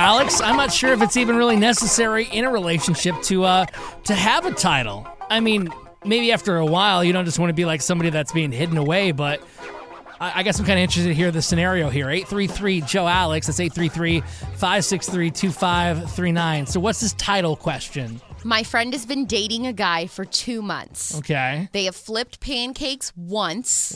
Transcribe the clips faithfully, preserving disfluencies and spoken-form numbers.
Alex. I'm not sure if it's even really necessary in a relationship to uh to have a title. I mean, maybe after a while, you don't just want to be like somebody that's being hidden away, but I, I guess I'm kind of interested to hear the scenario here. eight three three, Joe Alex. That's eight three three, five six three, two five three nine. So what's this title question? My friend has been dating a guy for two months. Okay. They have flipped pancakes once.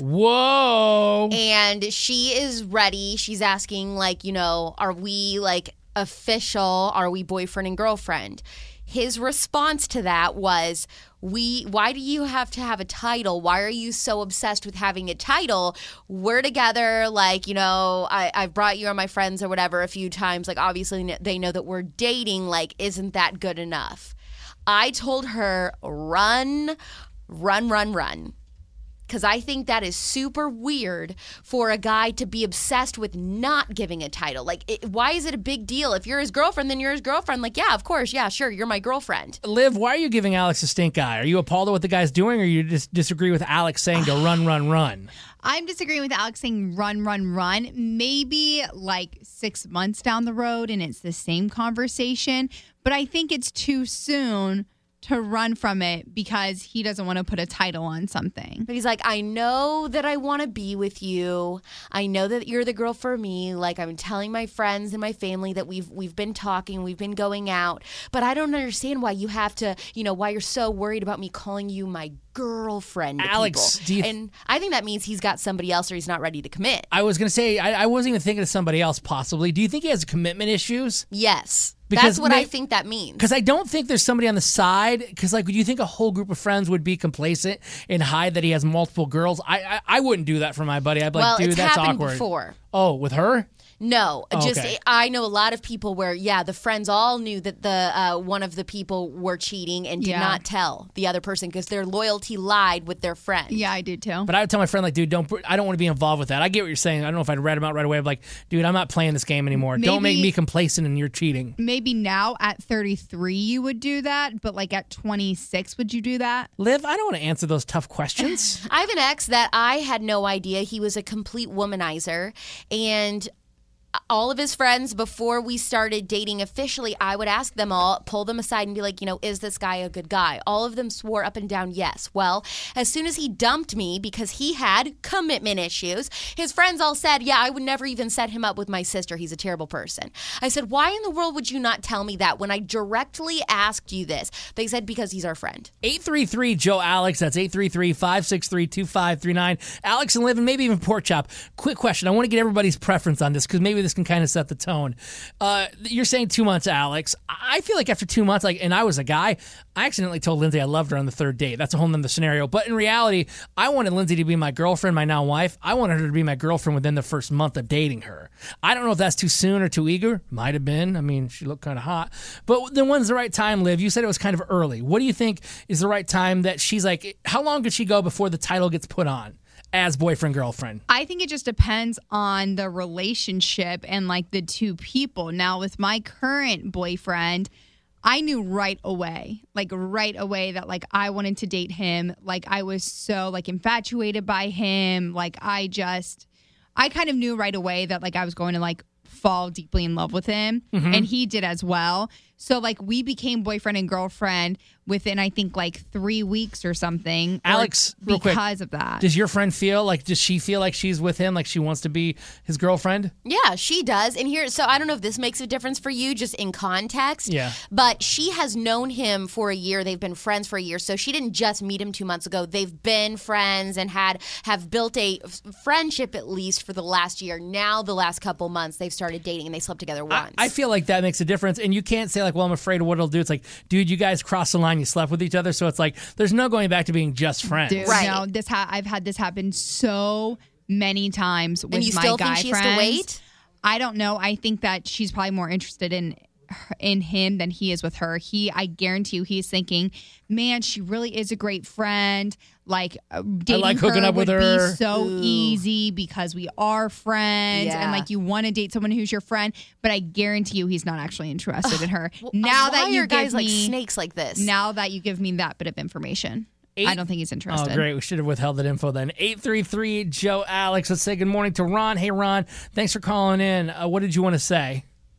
Whoa. And she is ready. She's asking, like, you know, are we, like, official? Are we boyfriend and girlfriend? His response to that was, "We. Why do you have to have a title? Why are you so obsessed with having a title? We're together. Like, you know, I, I've brought you or my friends or whatever a few times. Like, obviously they know that we're dating. Like, isn't that good enough?" I told her, run, run, run, run. Because I think that is super weird for a guy to be obsessed with not giving a title. Like, it, why is it a big deal? If you're his girlfriend, then you're his girlfriend. Like, yeah, of course. Yeah, sure. You're my girlfriend. Liv, why are you giving Alex a stink eye? Are you appalled at what the guy's doing, or you just disagree with Alex saying to run, run, run? I'm disagreeing with Alex saying run, run, run. Maybe like six months down the road and it's the same conversation. But I think it's too soon to run from it because he doesn't want to put a title on something. But he's like, I know that I want to be with you. I know that you're the girl for me. Like, I'm telling my friends and my family that we've we've been talking, we've been going out. But I don't understand why you have to, you know, why you're so worried about me calling you my girlfriend to Alex, people. do you th- and I think that means he's got somebody else or he's not ready to commit. I was going to say, I, I wasn't even thinking of somebody else possibly. Do you think he has commitment issues? Yes. Because That's what may- I think that means. Because I don't think there's somebody on the side. Because, like, would you think a whole group of friends would be complacent and hide that he has multiple girls? I I, I wouldn't do that for my buddy. I'd be like, well, dude, it's that's happened awkward. before. Oh, with her? No, Oh, just okay. I know a lot of people where, yeah, the friends all knew that the uh, one of the people were cheating and did Yeah. not tell the other person because their loyalty lied with their friend. Yeah, I did too. But I would tell my friend, like, dude, don't. I don't want to be involved with that. I get what you're saying. I don't know if I'd read him out right away. I'm like, dude, I'm not playing this game anymore. Don't make Maybe- me complacent and you're cheating. Maybe now at thirty-three you would do that, but like at twenty-six, would you do that? Liv, I don't want to answer those tough questions. I have an ex that I had no idea he was a complete womanizer, and all of his friends, before we started dating officially, I would ask them all, pull them aside and be like, you know, is this guy a good guy? All of them swore up and down yes. Well, as soon as he dumped me because he had commitment issues, his friends all said, yeah, I would never even set him up with my sister. He's a terrible person. I said, why in the world would you not tell me that when I directly asked you this? They said, because he's our friend. eight three three, Joe Alex. That's eight three three, five six three, two five three nine. Alex and Liv, and maybe even Pork Chop. Quick question. I want to get everybody's preference on this because maybe this can kind of set the tone. Uh, you're saying two months, Alex. I feel like after two months, like, and I was a guy, I accidentally told Lindsay I loved her on the third date. That's a whole nother scenario. But in reality, I wanted Lindsay to be my girlfriend, my now wife. I wanted her to be my girlfriend within the first month of dating her. I don't know if that's too soon or too eager. Might have been. I mean, she looked kind of hot. But then when's the right time, Liv? You said it was kind of early. What do you think is the right time that she's like, how long could she go before the title gets put on as boyfriend, girlfriend? I think it just depends on the relationship and like the two people. Now, with my current boyfriend, I knew right away, like right away that like I wanted to date him. Like I was so like infatuated by him. Like I just, I kind of knew right away that like I was going to like fall deeply in love with him, Mm-hmm. and he did as well. So like we became boyfriend and girlfriend within I think like three weeks or something. Alex, or real quick, because of that. Does your friend feel like, does she feel like she's with him, like she wants to be his girlfriend? Yeah, she does. And here, so I don't know if this makes a difference for you just in context. Yeah. But she has known him for a year. They've been friends for a year. So she didn't just meet him two months ago. They've been friends and had have built a f- friendship at least for the last year. Now the last couple months they've started dating and they slept together I, once. I feel like that makes a difference. And you can't say like, well, I'm afraid of what it'll do. It's like, dude, you guys crossed the line. You slept with each other. So it's like, there's no going back to being just friends. Dude, Right. no, this ha- I've had this happen so many times with and you my still guy think she friends. has to wait? I don't know. I think that she's probably more interested in in him than he is with her. He, I guarantee you, he's thinking, man, she really is a great friend. Like uh, dating like hooking her up with would her. be so Ooh. easy because we are friends, Yeah. and like you want to date someone who's your friend. But I guarantee you, he's not actually interested in her. Well, now why that you are guys give like me, snakes like this? now that you give me that bit of information, Eight- I don't think he's interested. Oh, great. We should have withheld that info then. eight three three, Joe Alex. Let's say good morning to Ron. Hey, Ron. Thanks for calling in. Uh, what did you want to say?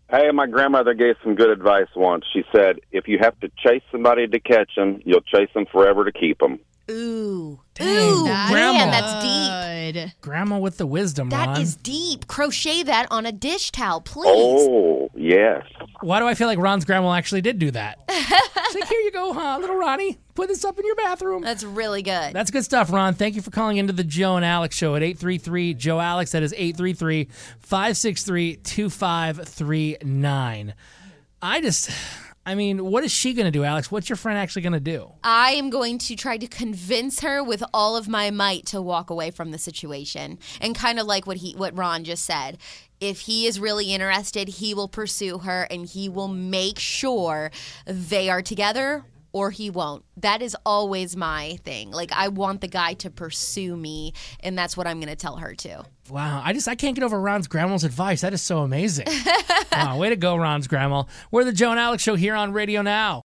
Hey, my grandmother gave some good advice once. She said, if you have to chase somebody to catch them, you'll chase them forever to keep them. Ooh. Dang, Ooh, Grandma. man, that's deep. Good. Grandma with the wisdom, That Ron. is deep. Crochet that on a dish towel, please. Oh, yes. Why do I feel like Ron's grandma actually did do that? She's like, here you go, huh, little Ronnie. Put this up in your bathroom. That's really good. That's good stuff, Ron. Thank you for calling into the Joe and Alex show at eight three three, Joe Alex. That is eight three three, five six three, two five three nine. I just, I mean, what is she going to do, Alex? What's your friend actually going to do? I am going to try to convince her with all of my might to walk away from the situation. And kind of like what he what Ron just said. If he is really interested, he will pursue her and he will make sure they are together or he won't. That is always my thing. Like, I want the guy to pursue me, and that's what I'm going to tell her too. Wow, I just I can't get over Ron's grandma's advice. That is so amazing. Wow, way to go, Ron's grandma. We're the Joe and Alex show here on Radio Now.